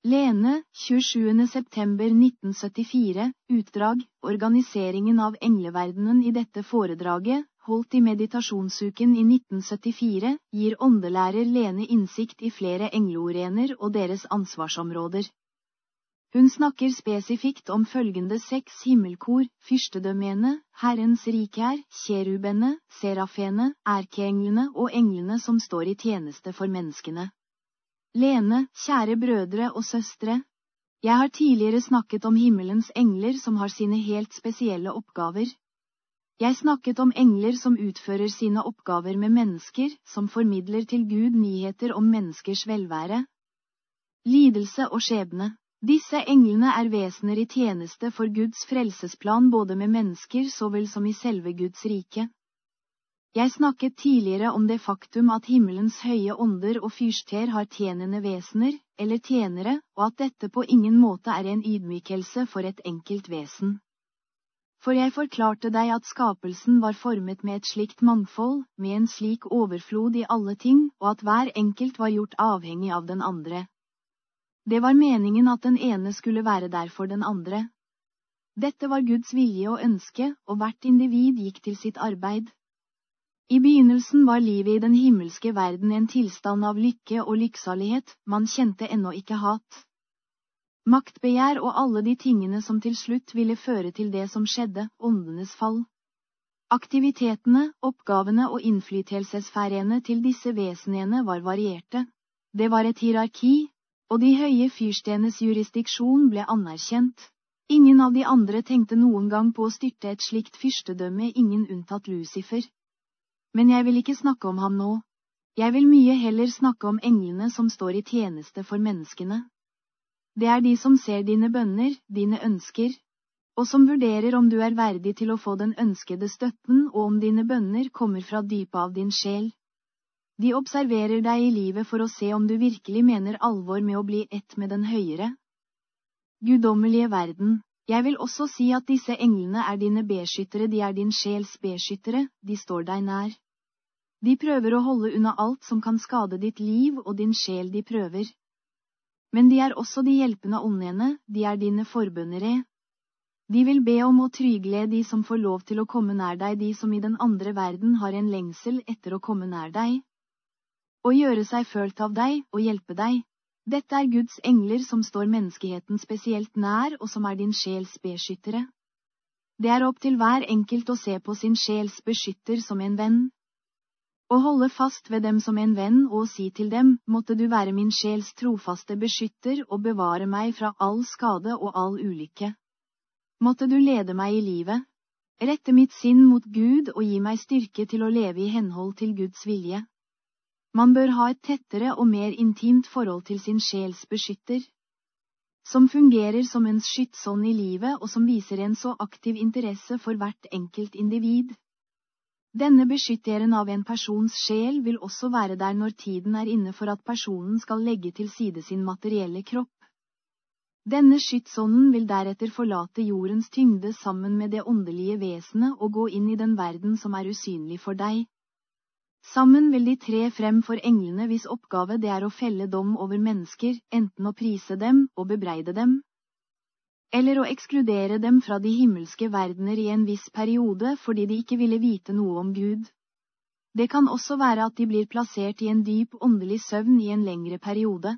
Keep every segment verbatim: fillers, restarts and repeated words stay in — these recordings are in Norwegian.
Lene, tjuesjuende september nitten syttifire, utdrag, organiseringen av engleverdenen i dette foredraget, holdt i meditasjonsuken i nitten syttifire, gir åndelærer Lene innsikt i flere engleorener og deres ansvarsområder. Hun snakker spesifikt om følgende seks himmelkor, fyrstedømmene, Herrens rike, kjerubene, serafene, erkeenglene og englene som står i tjeneste for menneskene. Lene, kjære brødre og søstre. Jeg har tidligere snakket om himmelens engler som har sine helt spesielle oppgaver. Jeg snakket om engler som utfører sine oppgaver med mennesker, som formidler til Gud nyheter om menneskers velvære, lidelse og skjebne. Disse englene er vesener i tjeneste for Guds frelsesplan både med mennesker så vel som i selve Guds rike. Jeg snakket tidligere om det faktum at himmelens høye ånder og fyrster har tjenende vesener, eller tjenere, og at dette på ingen måte er en ydmykelse for et enkelt vesen. For jeg forklarte deg at skapelsen var formet med et slikt mangfold, med en slik overflod i alle ting, og at hver enkelt var gjort avhengig av den andre. Det var meningen at den ene skulle være der for den andre. Dette var Guds vilje og ønske, og hvert individ gikk til sitt arbeid. I begynnelsen var livet i den himmelske verden en tilstand av lykke og lykksalighet, man kjente ennå ikke hat. Maktbegjær og alle de tingene som til slutt ville føre til det som skjedde, åndenes fall. Aktivitetene, oppgavene og innflytelsessfærene til disse vesenene var varierte. Det var et hierarki, og de høye fyrstenes jurisdiksjon ble anerkjent. Ingen av de andre tenkte noen gang på å styrte et slikt fyrstedømme, ingen unntatt Lucifer. Men jeg vil ikke snakke om ham nå. Jeg vil mye heller snakke om englene som står i tjeneste for menneskene. Det er de som ser dine bønner, dine ønsker, og som vurderer om du er verdig til å få den ønskede støtten og om dine bønner kommer fra dypet av din sjel. De observerer deg i livet for å se om du virkelig mener alvor med å bli ett med den høyere, guddommelige verden. Jeg vil også si at disse englene er dine beskyttere, de er din sjels beskyttere, de står deg nær. De prøver å holde unna alt som kan skade ditt liv og din sjel, de prøver. Men de er også de hjelpende åndene, de er dine forbønnere. De vil be om å trygle de som får lov til å komme nær deg, de som i den andre verden har en lengsel etter å komme nær deg, og gjøre seg følt av deg og hjelpe deg. Dette er Guds engler som står menneskeheten spesielt nær og som er din sjels beskyttere. Det er opp til hver enkelt å se på sin sjels beskytter som en venn. Å holde fast ved dem som en venn og si til dem, måtte du være min sjels trofaste beskytter og bevare meg fra all skade og all ulykke. Måtte du lede meg i livet, rette mitt sinn mot Gud og gi meg styrke til å leve i henhold til Guds vilje. Man bør ha et tettere og mer intimt forhold til sin sjels beskytter, som fungerer som en skytsånd i livet og som viser en så aktiv interesse for hvert enkelt individ. Denne beskytteren av en persons sjel vil også være der når tiden er inne for at personen skal legge til side sin materielle kropp. Denne skytsånden vil deretter forlate jordens tyngde sammen med det åndelige vesenet og gå inn i den verden som er usynlig for deg. Sammen vil de tre frem for englene hvis oppgave det er å felle dom over mennesker, enten å prise dem og bebreide dem, eller å ekskludere dem fra de himmelske verdener i en viss periode fordi de ikke ville vite noe om Gud. Det kan også være at de blir plassert i en dyp åndelig søvn i en lengre periode.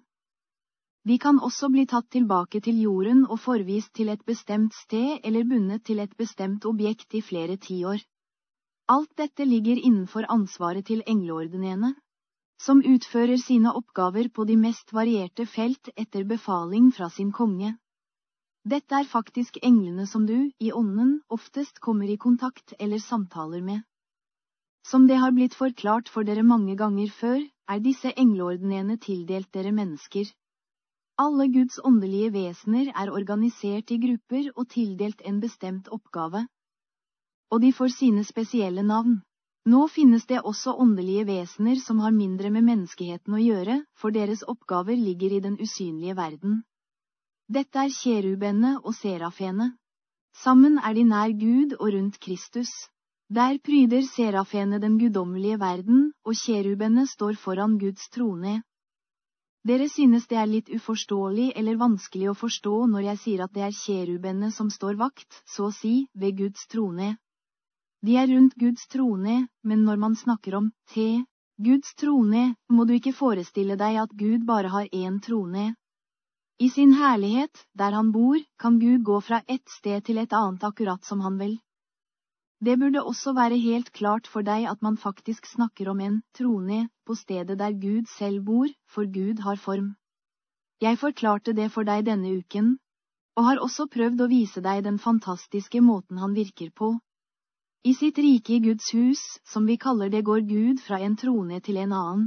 De kan også bli tatt tilbake til jorden og forvist til et bestemt sted eller bundet til et bestemt objekt i flere tiår. Alt dette ligger innenfor ansvaret til engleordenene, som utfører sine oppgaver på de mest varierte felt etter befaling fra sin konge. Dette er faktisk englene som du, i ånden, oftest kommer i kontakt eller samtaler med. Som det har blitt forklart for dere mange ganger før, er disse engleordenene tildelt dere mennesker. Alle Guds åndelige vesener er organisert i grupper og tildelt en bestemt oppgave. Og de får sine spesielle navn. Nå finnes det også åndelige vesener som har mindre med menneskeheten å gjøre, for deres oppgaver ligger i den usynlige verden. Dette er kjerubene og serafene. Sammen er de nær Gud og rundt Kristus. Der pryder serafene den guddommelige verden, og kjerubene står foran Guds trone. Dere synes det er litt uforståelig eller vanskelig å forstå når jeg sier at det er kjerubene som står vakt, så å si, ved Guds trone. De er rundt Guds trone, men når man snakker om te, Guds trone, må du ikke forestille deg at Gud bare har én trone. I sin herlighet, der han bor, kan Gud gå fra ett sted til et annet akkurat som han vil. Det burde også være helt klart for deg at man faktisk snakker om en trone på stedet der Gud selv bor, for Gud har form. Jeg forklarte det for deg denne uken, og har også prøvd å vise deg den fantastiske måten han virker på. I sitt rike i Guds hus, som vi kaller det, går Gud fra en trone til en annen.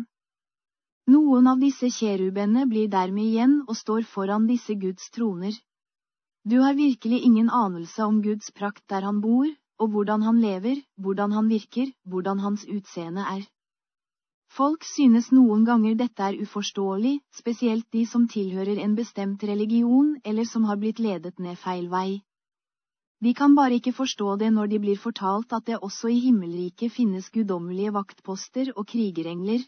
Noen av disse kjerubene blir dermed igjen og står foran disse Guds troner. Du har virkelig ingen anelse om Guds prakt der han bor, og hvordan han lever, hvordan han virker, hvordan hans utseende er. Folk synes noen ganger dette er uforståelig, spesielt de som tilhører en bestemt religion eller som har blitt ledet ned feil vei. De kan bare ikke forstå det når de blir fortalt at det også i himmelriket finnes guddommelige vaktposter og krigerengler,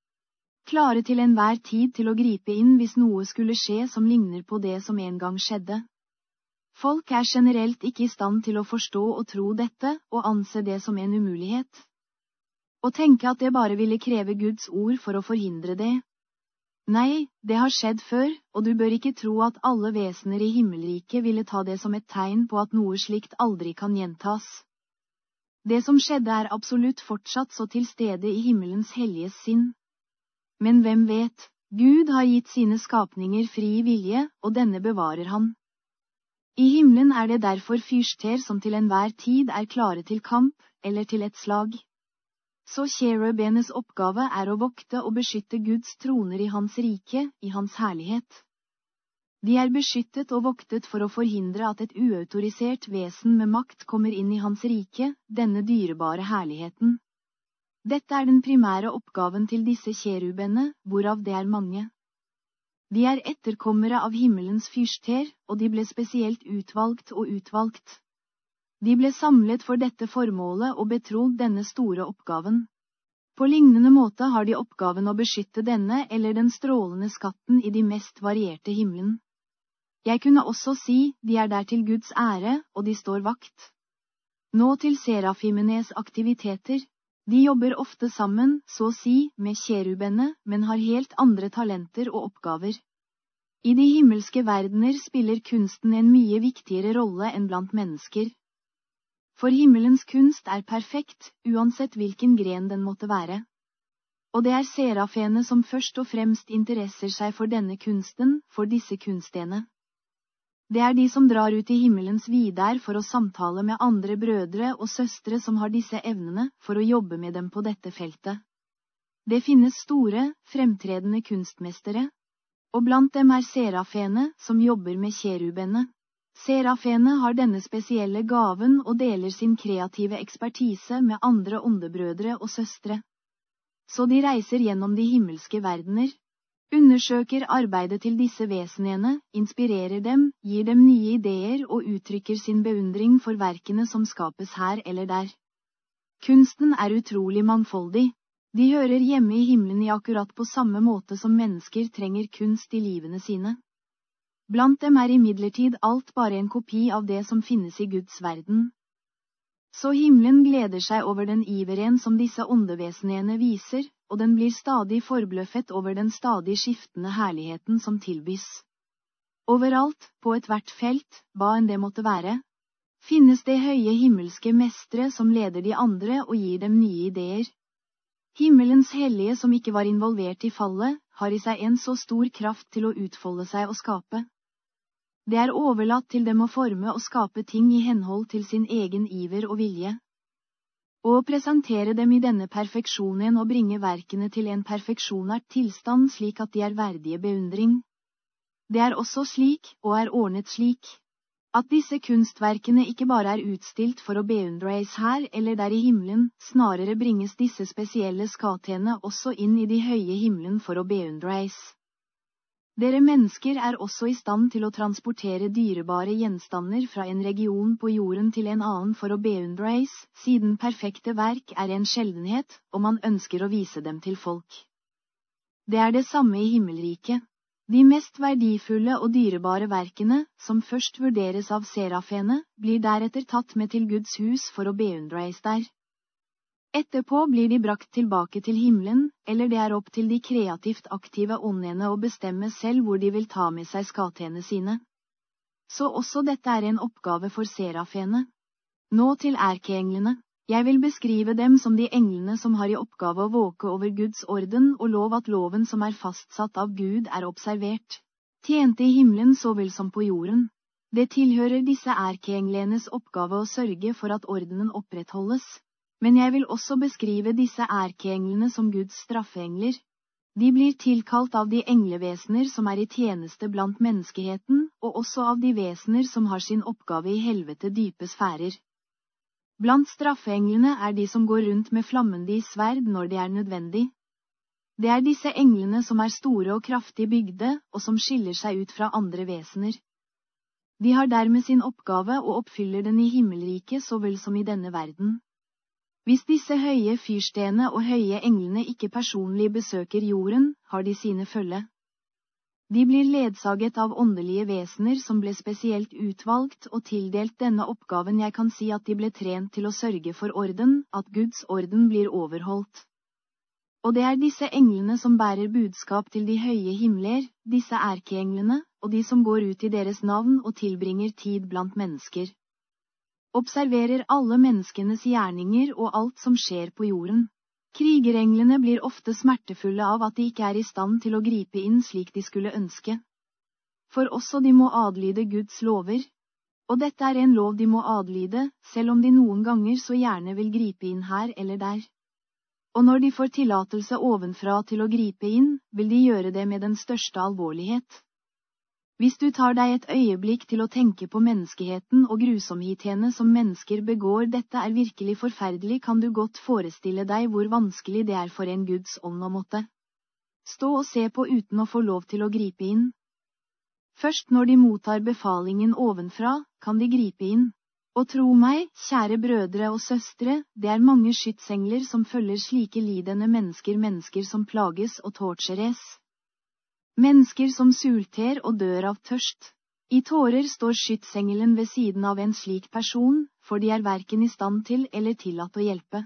klare til enhver tid til å gripe inn hvis noe skulle skje som ligner på det som en gang skjedde. Folk er generelt ikke i stand til å forstå og tro dette, og anse det som en umulighet. Og tenke at det bare ville kreve Guds ord for å forhindre det. Nei, det har skjedd før, og du bør ikke tro at alle vesener i himmelriket ville ta det som et tegn på at noe slikt aldri kan gjentas. Det som skjedde er absolutt fortsatt så til stede i himmelens helliges sinn. Men hvem vet, Gud har gitt sine skapninger fri vilje, og denne bevarer han. I himmelen er det derfor fyrster som til enhver tid er klare til kamp, eller til et slag. Så kjerubenes oppgave er å vokte og beskytte Guds troner i hans rike, i hans herlighet. De er beskyttet og voktet for å forhindre at et uautorisert vesen med makt kommer inn i hans rike, denne dyrebare herligheten. Dette er den primære oppgaven til disse kjerubene, hvorav det er mange. De er etterkommere av himmelens fyrster, og de ble spesielt utvalgt og utvalgt. De ble samlet for dette formålet og betrodd denne store oppgaven. På lignende måte har de oppgaven å beskytte denne eller den strålende skatten i de mest varierte himmelen. Jeg kunne også si, de er der til Guds ære, og de står vakt. Nå til serafimenes aktiviteter. De jobber ofte sammen, så å si, med kjerubene, men har helt andre talenter og oppgaver. I de himmelske verdener spiller kunsten en mye viktigere rolle enn blant mennesker. For himmelens kunst er perfekt, uansett hvilken gren den måtte være. Og det er serafene som først og fremst interesser seg for denne kunsten, for disse kunstene. Det er de som drar ut i himmelens vidder for å samtale med andre brødre og søstre som har disse evnene, for å jobbe med dem på dette feltet. Det finnes store, fremtredende kunstmestere, og blant dem er serafene som jobber med kjerubene. Serafene har denne spesielle gaven og deler sin kreative ekspertise med andre åndebrødre og søstre. Så de reiser gjennom de himmelske verdener, undersøker arbeidet til disse vesenene, inspirerer dem, gir dem nye ideer og uttrykker sin beundring for verkene som skapes her eller der. Kunsten er utrolig mangfoldig. De hører hjemme i himmelen i akkurat på samme måte som mennesker trenger kunst i livene sine. Blant dem er imidlertid alt bare en kopi av det som finnes i Guds verden. Så himmelen gleder seg over den iveren som disse åndevesenene viser, og den blir stadig forbløffet over den stadig skiftende herligheten som tilbys. Overalt, på ethvert felt, hva enn det måtte være, finnes det høye himmelske mestre som leder de andre og gir dem nye ideer. Himmelens hellige som ikke var involvert i fallet, har i seg en så stor kraft til å utfolde seg og skape. Det er overlatt til dem å forme og skape ting i henhold til sin egen iver og vilje. Og å presentere dem i denne perfeksjonen og bringe verkene til en perfeksjonert tilstand slik at de er verdige beundring. Det er også slik, og er ordnet slik, at disse kunstverkene ikke bare er utstilt for å beundres her eller der i himmelen, snarere bringes disse spesielle skatene også inn i de høye himmelen for å beundres. Dere mennesker er også i stand til å transportere dyrebare gjenstander fra en region på jorden til en annen for å beundres, siden perfekte verk er en sjeldenhet, og man ønsker å vise dem til folk. Det er det samme i himmelriket. De mest verdifulle og dyrebare verkene, som først vurderes av serafene, blir deretter tatt med til Guds hus for å beundres der. Etterpå blir de brakt tilbake til himmelen, eller det er opp til de kreativt aktive åndene å bestemme selv hvor de vil ta med seg skatene sine. Så også dette er en oppgave for serafene. Nå til erkeenglene. Jeg vil beskrive dem som de englene som har i oppgave å våke over Guds orden og lov at loven som er fastsatt av Gud er observert. Tjente i himmelen så vel som på jorden. Det tilhører disse erkeenglenes oppgave å sørge for at ordenen opprettholdes. Men jeg vil også beskrive disse erkeenglene som Guds straffeengler. De blir tilkalt av de englevesener som er i tjeneste blant menneskeheten, og også av de vesener som har sin oppgave i helvete dype sfærer. Blant straffeenglene er de som går rundt med flammende sverd når det er nødvendig. Det er disse englene som er store og kraftig bygde, og som skiller seg ut fra andre vesener. De har dermed sin oppgave og oppfyller den i himmelriket så vel som i denne verden. Hvis disse høye fyrstene og høye englene ikke personlig besøker jorden, har de sine følge. De blir ledsaget av åndelige vesener som ble spesielt utvalgt og tildelt denne oppgaven. Jeg kan si at de ble trent til å sørge for orden, at Guds orden blir overholdt. Og det er disse englene som bærer budskap til de høye himler, disse erkeenglene, og de som går ut i deres navn og tilbringer tid blant mennesker. Observerer alle menneskenes gjerninger og alt som skjer på jorden. Krigerenglene blir ofte smertefulle av at de ikke er i stand til å gripe inn slik de skulle ønske. For også de må adlyde Guds lover. Og dette er en lov de må adlyde, selv om de noen ganger så gjerne vil gripe inn her eller der. Og når de får tillatelse ovenfra til å gripe inn, vil de gjøre det med den største alvorlighet. Hvis du tar deg et øyeblikk til å tenke på menneskeheten og grusomhetene som mennesker begår, dette er virkelig forferdelig, kan du godt forestille deg hvor vanskelig det er for en Guds ånd å måtte stå og se på uten å få lov til å gripe inn. Først når de mottar befalingen ovenfra, kan de gripe inn. Og tro meg, kjære brødre og søstre, det er mange skytsengler som følger slike lidende mennesker, mennesker som plages og tortureres. Mennesker som sulter og dør av tørst. I tårer står skytsengelen ved siden av en slik person, for de er hverken i stand til eller tillatt å hjelpe.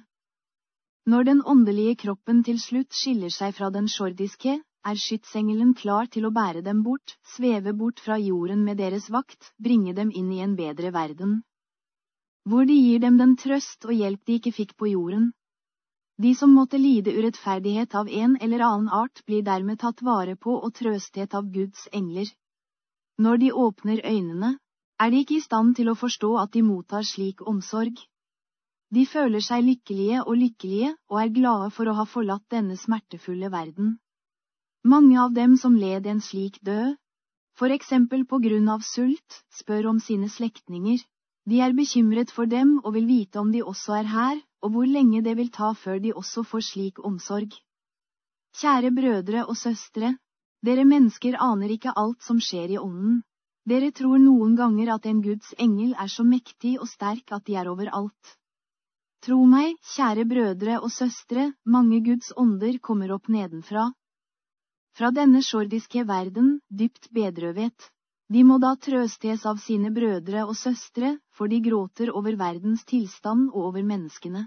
Når den åndelige kroppen til slutt skiller seg fra den jordiske, er skytsengelen klar til å bære dem bort, sveve bort fra jorden med deres vakt, bringe dem inn i en bedre verden. Hvor de gir dem den trøst og hjelp de ikke fikk på jorden. De som måtte lide urettferdighet av en eller annen art blir dermed tatt vare på og trøstet av Guds engler. Når de åpner øynene, er de ikke i stand til å forstå at de mottar slik omsorg. De føler seg lykkelige og lykkelige og er glade for å ha forlatt denne smertefulle verden. Mange av dem som led en slik død, for eksempel på grunn av sult, spør om sine slektninger. De er bekymret for dem og vil vite om de også er her, og hvor lenge det vil ta før de også får slik omsorg. Kjære brødre og søstre, dere mennesker aner ikke alt som skjer i ånden. Dere tror noen ganger at en Guds engel er så mektig og sterk at de er overalt. Tro meg, kjære brødre og søstre, mange Guds ånder kommer opp nedenfra. Fra denne jordiske verden, dypt bedrøvet. De må da trøstes av sine brødre og søstre, for de gråter over verdens tilstand og over menneskene.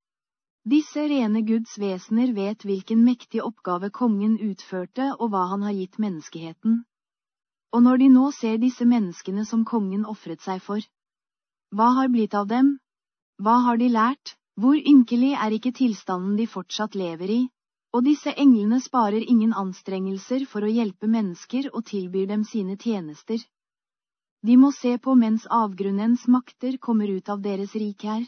Disse rene Guds vesener vet hvilken mektig oppgave kongen utførte og hva han har gitt menneskeheten. Og når de nå ser disse menneskene som kongen offret seg for, hva har blitt av dem? Hva har de lært? Hvor ynkelig er ikke tilstanden de fortsatt lever i? Og disse englene sparer ingen anstrengelser for å hjelpe mennesker og tilbyr dem sine tjenester. De må se på mens avgrunnens makter kommer ut av deres rike her.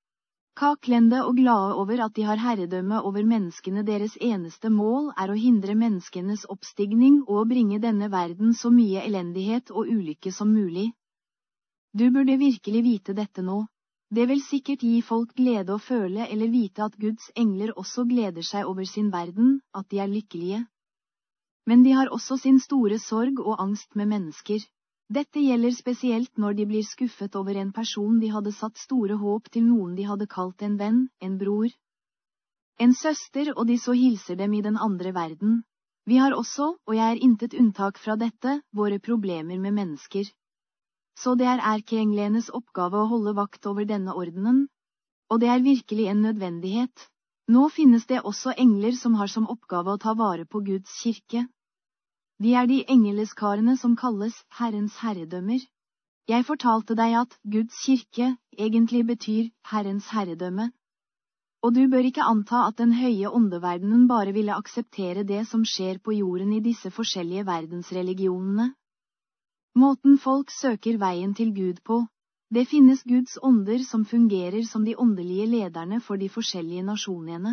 Kaklende og glade over at de har herredømme over menneskene, deres eneste mål er å hindre menneskenes oppstigning og å bringe denne verden så mye elendighet og ulykke som mulig. Du burde virkelig vite dette nå. Det vil sikkert gi folk glede å føle eller vite at Guds engler også gleder seg over sin verden, at de er lykkelige. Men de har også sin store sorg og angst med mennesker. Dette gjelder spesielt når de blir skuffet over en person de hadde satt store håp til, noen de hadde kalt en venn, en bror, en søster, og de så hilser dem i den andre verden. Vi har også, og jeg er intet unntak fra dette, våre problemer med mennesker. Så det er erkeenglenes oppgave å holde vakt over denne ordenen, og det er virkelig en nødvendighet. Nå finnes det også engler som har som oppgave å ta vare på Guds kirke. De er de engeleskarene som kalles Herrens herredømmer. Jeg fortalte deg at Guds kirke egentlig betyr Herrens herredømme. Og du bør ikke anta at den høye åndeverdenen bare ville akseptere det som skjer på jorden i disse forskjellige verdensreligionene. Måten folk søker veien til Gud på. Det finnes Guds ånder som fungerer som de åndelige lederne for de forskjellige nasjonene.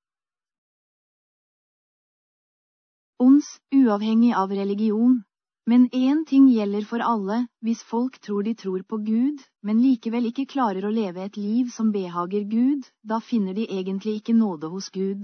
Ånds, uavhengig av religion. Men én ting gjelder for alle, hvis folk tror de tror på Gud, men likevel ikke klarer å leve et liv som behager Gud, da finner de egentlig ikke nåde hos Gud.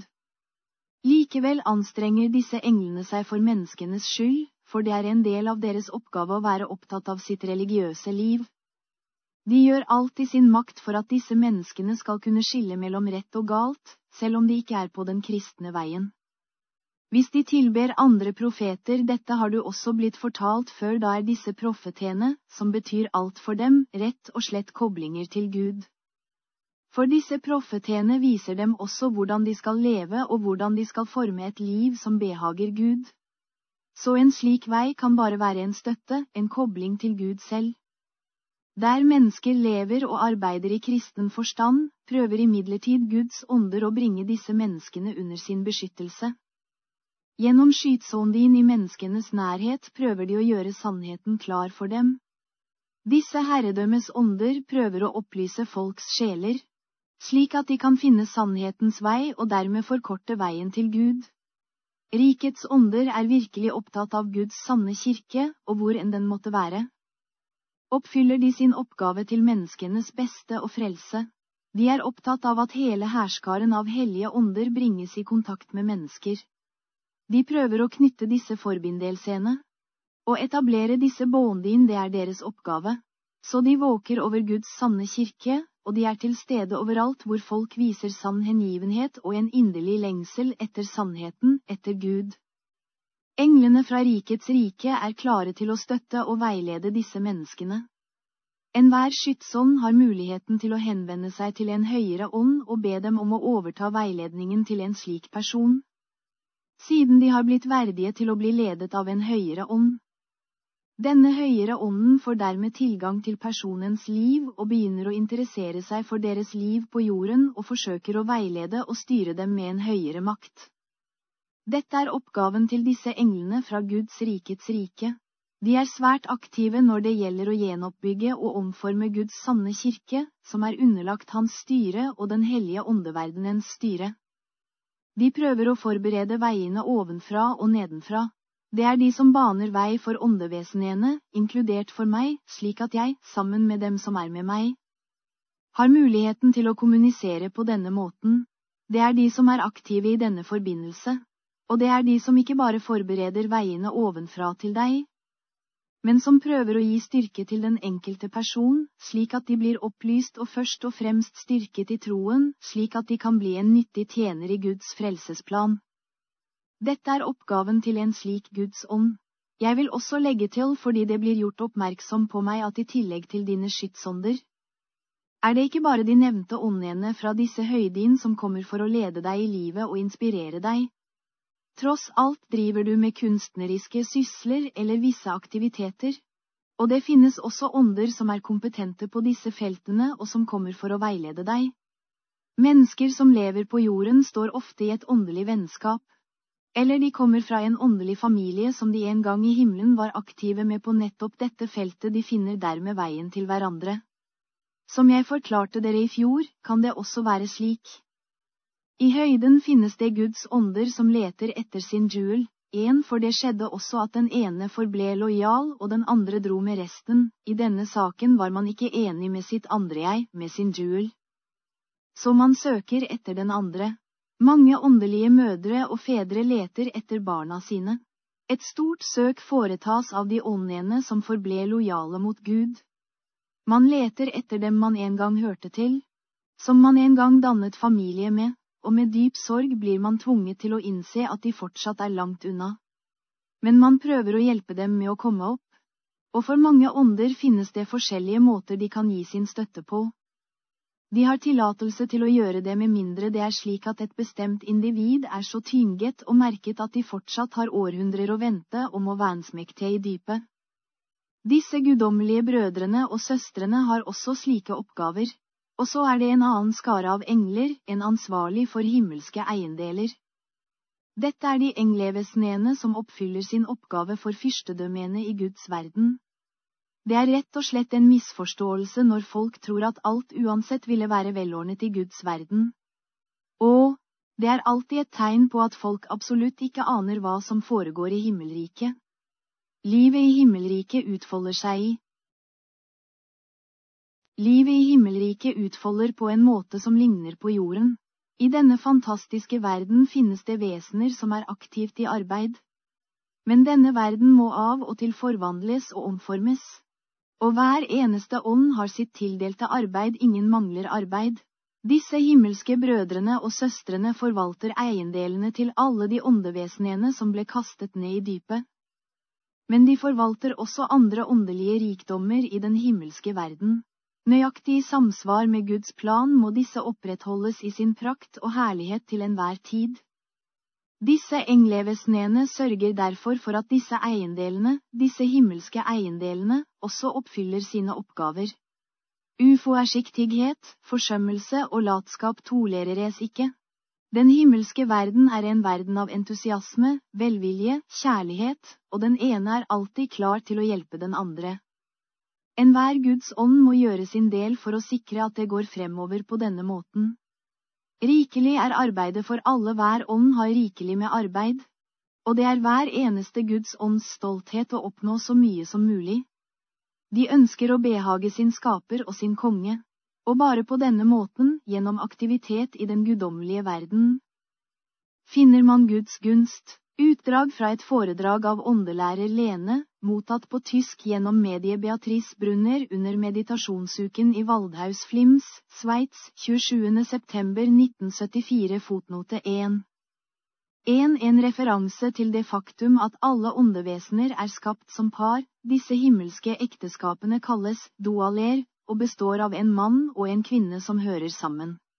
Likevel anstrenger disse englene seg for menneskenes skyld, for det er en del av deres oppgave å være opptatt av sitt religiøse liv. De gjør alt i sin makt for at disse menneskene skal kunne skille mellom rett og galt, selv om de ikke er på den kristne veien. Hvis de tilber andre profeter, dette har du også blitt fortalt før, da er disse profetene, som betyr alt for dem, rett og slett koblinger til Gud. For disse profetene viser dem også hvordan de skal leve og hvordan de skal forme et liv som behager Gud. Så en slik vei kan bare være en støtte, en kobling til Gud selv. Der mennesker lever og arbeider i kristen forstand, prøver imidlertid Guds ånder å bringe disse menneskene under sin beskyttelse. Gjennom skytsånden i menneskenes nærhet prøver de å gjøre sannheten klar for dem. Disse herredømmes ånder prøver å opplyse folks sjeler, slik at de kan finne sannhetens vei og dermed forkorte veien til Gud. Rikets ånder er virkelig opptatt av Guds sanne kirke, og hvor enn den måtte være. Oppfyller de sin oppgave til menneskenes beste og frelse. De er opptatt av at hele herskaren av hellige ånder bringes i kontakt med mennesker. De prøver å knytte disse forbindelsene. Å etablere disse båndene, det er deres oppgave. Så de våker over Guds sanne kirke, og de er til stede overalt hvor folk viser sann hengivenhet og en inderlig lengsel etter sannheten, etter Gud. Englene fra rikets rike er klare til å støtte og veilede disse menneskene. Enhver skytsånd har muligheten til å henvende seg til en høyere ånd og be dem om å overta veiledningen til en slik person, siden de har blitt verdige til å bli ledet av en høyere ånd. Denne høyere ånden får dermed tilgang til personens liv og begynner å interessere seg for deres liv på jorden og forsøker å veilede og styre dem med en høyere makt. Dette er oppgaven til disse englene fra Guds rikets rike. De er svært aktive når det gjelder å gjenoppbygge og omforme Guds sanne kirke, som er underlagt hans styre og den hellige åndeverdenens styre. De prøver å forberede veiene ovenfra og nedenfra. Det er de som baner vei for åndevesenene, inkludert for meg, slik at jeg, sammen med dem som er med meg, har muligheten til å kommunisere på denne måten. Det er de som er aktive i denne forbindelse, og det er de som ikke bare forbereder veiene ovenfra til deg, men som prøver å gi styrke til den enkelte person, slik at de blir opplyst og først og fremst styrket i troen, slik at de kan bli en nyttig tjener i Guds frelsesplan. Dette er oppgaven til en slik Guds ånd. Jeg vil også legge til fordi det blir gjort oppmerksom på meg at i tillegg til dine skytsånder, er det ikke bare de nevnte åndene fra disse høydene som kommer for å lede deg i livet og inspirere deg. Tross alt driver du med kunstneriske sysler eller visse aktiviteter, og det finnes også ånder som er kompetente på disse feltene og som kommer for å veilede deg. Mennesker som lever på jorden står ofte i et åndelig vennskap, eller de kommer fra en åndelig familie som de en gang i himmelen var aktive med på nettopp dette feltet, de finner dermed veien til hverandre. Som jeg forklarte dere i fjor, kan det også være slik. I høyden finnes det Guds ånder som leter etter sin jewel, en for det skjedde også at den ene forble lojal og den andre dro med resten, i denne saken var man ikke enig med sitt andre jeg, med sin jewel. Så man søker etter den andre. Mange åndelige mødre og fedre leter etter barna sine. Et stort søk foretas av de åndene som forble lojale mot Gud. Man leter etter dem man en gang hørte til, som man en gang dannet familie med, og med dyp sorg blir man tvunget til å innse at de fortsatt er langt unna. Men man prøver å hjelpe dem med å komme opp. Og for mange ånder finnes det forskjellige måter de kan gi sin støtte på. De har tillatelse til å gjøre det med mindre det er slik at et bestemt individ er så tynget og merket at de fortsatt har århundrer å vente og må vansmektige i dypet. Disse guddommelige brødrene og søstrene har også slike oppgaver, og så er det en annen skare av engler, en ansvarlig for himmelske eiendeler. Dette er de englevesnene som oppfyller sin oppgave for fyrstedømmene i Guds verden. Det er rett og slett en misforståelse når folk tror at alt uansett ville være velordnet i Guds verden. Og det er alltid et tegn på at folk absolutt ikke aner hva som foregår i himmelriket. Livet i himmelriket utfolder seg i. Livet i himmelriket utfolder på en måte som ligner på jorden. I denne fantastiske verden finnes det vesener som er aktivt i arbeid. Men denne verden må av og til forvandles og omformes. Og hver eneste ånd har sitt tildelte arbeid, ingen mangler arbeid. Disse himmelske brødrene og søstrene forvalter eiendelene til alle de åndevesenene som ble kastet ned i dypet. Men de forvalter også andre åndelige rikdommer i den himmelske verden. Nøyaktig i samsvar med Guds plan må disse opprettholdes i sin prakt og herlighet til enhver tid. Disse englevesenene sørger derfor for at disse eiendelene, disse himmelske eiendelene, også oppfyller sine oppgaver. Uforsiktighet, forsømmelse og latskap tolereres ikke. Den himmelske verden er en verden av entusiasme, velvilje, kjærlighet, og den ene er alltid klar til å hjelpe den andre. Enhver Guds ånd må gjøre sin del for å sikre at det går fremover på denne måten. Rikelig er arbeidet for alle, hver ånd har rikelig med arbeid, og det er hver eneste Guds ånds stolthet å oppnå så mye som mulig. De ønsker å behage sin skaper og sin konge, og bare på denne måten, gjennom aktivitet i den guddommelige verden, finner man Guds gunst. Utdrag fra et foredrag av åndelærer Lene, mottatt på tysk gjennom medie Beatrice Brunner under meditasjonsuken i Waldhaus Flims, Sveits, tjuesjuende september nitten syttifire, fotnote én. en. En referanse til det faktum at alle åndevesener er skapt som par. Disse himmelske ekteskapene kalles dualer, og består av en mann og en kvinne som hører sammen.